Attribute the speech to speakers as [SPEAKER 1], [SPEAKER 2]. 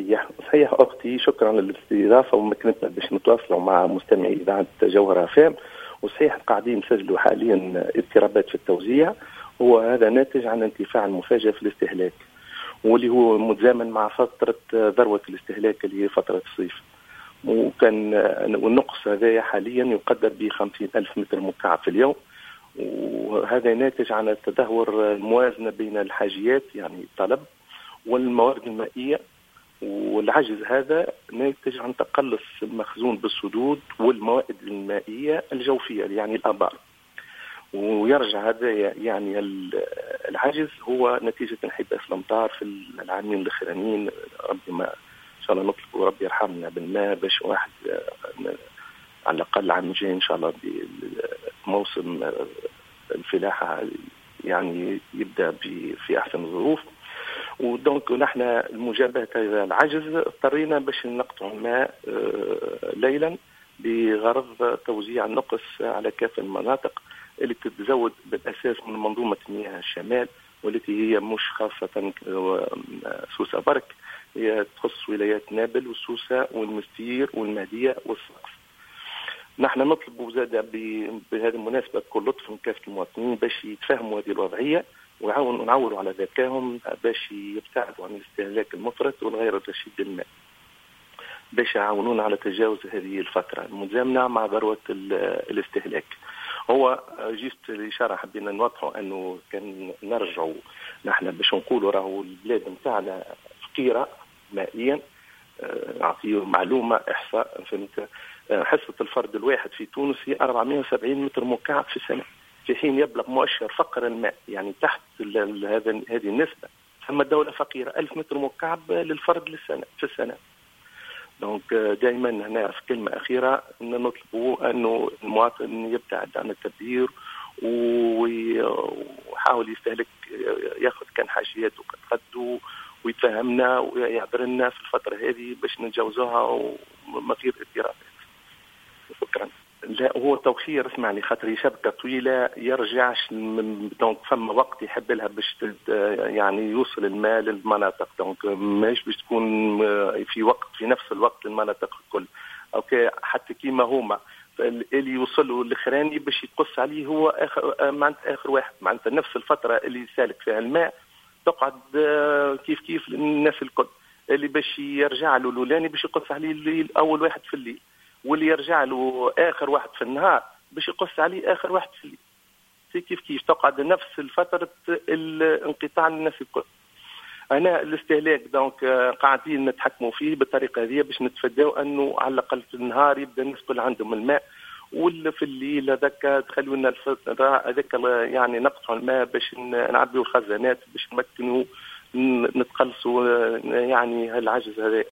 [SPEAKER 1] صحيح أختي، شكرا على الاستضافة ومكنتنا باش نتواصلوا مع مستمعي إذاعة جوهرة فام. وصحيح قاعدين نسجلوا حاليا اضطرابات في التوزيع، وهذا ناتج عن ارتفاع المفاجئ في الاستهلاك، واللي هو متزامن مع فترة ذروة الاستهلاك اللي هي فترة الصيف. والنقص هذا حاليا يقدر ب50,000 متر مكعب في اليوم، وهذا ناتج عن تدهور الموازنة بين الحاجيات يعني الطلب والموارد المائية، والعجز هذا ناتج عن تقلص المخزون بالسدود والموائد المائية الجوفية يعني الآبار. ويرجع هذا يعني العجز هو نتيجة انحباس الأمطار في العامين الأخرانيين. ربي ما إن شاء الله نطلب وربي يرحمنا بالماء باش واحد على الأقل العام الجاي إن شاء الله بموسم الفلاحة يعني يبدأ في أحسن الظروف. ودونك نحن المجابهة هذا العجز اضطرينا باش نقطع الماء ليلا بغرض توزيع النقص على كافة المناطق اللي تتزود بالأساس من منظومة مياه الشمال، والتي هي مش خاصة سوسة برك، هي تخص ولايات نابل وسوسة والمستير والمهدية والسقف. نحن نطلب زادة بهذه المناسبة بكل لطف من كافة المواطنين باش يتفهموا هذه الوضعية ونعولوا على ذكائهم باش يبتعدوا عن الاستهلاك المفرط والغير الرشيد للماء، باش يعاونونا على تجاوز هذه الفترة المتزامنة مع ذروة الاستهلاك. هو جيست الإشارة حبينا نوضحوا أنه كان نرجعوا نحن باش نقولوا راهو البلاد متاعنا فقيرة مائيا. نعطيه معلومة إحصاء، فهمت؟ حصة الفرد الواحد في تونس هي 470 متر مكعب في السنة، في حين يبلغ مؤشر فقر الماء يعني تحت هذه النسبة. ثم دولة فقيرة 1000 متر مكعب للفرد في السنة. دونك دائما هنا في كلمة أخيرة نطلبوا أنه المواطن يبتعد عن التبذير ويحاول يستهلك، ياخذ كان حاجياته قد ويتفهمنا ويعبر لنا في الفترة هذه باش نتجاوزوها وما فيه اضطرابات. شكرا. لا هو توخير، اسمعني خاطري شبكة طويلة يرجعش دونك فما وقت يحب لها باش يعني يوصل الماء للمناطق، دونك ماهيش باش تكون في نفس الوقت للمناطق الكل. اوكي حتى كيما هما اللي يوصلوا الاخراني باش يقص عليه هو اخر واحد، معناتها نفس الفترة اللي سالك فيها الماء تقعد كيف للناس الكل. اللي باش يرجع له الاولاني باش يقص عليه اول واحد في الليل، واللي يرجع له آخر واحد في النهار باش يقص عليه آخر واحد في الليل. كيف تقعد نفس الفترة الانقطاع للناس الكل. أنا الاستهلاك دونك قاعدين نتحكموا فيه بالطريقة هذه باش نتفادوا أنه على الأقل في النهار يبدأ الناس كل عندهم الماء، ولا في الليل هذاك تخلوا لنا الفترة هذاك يعني نقطعوا الماء باش نعبيوا الخزانات باش نمكنوا نتقلصوا يعني العجز هذا.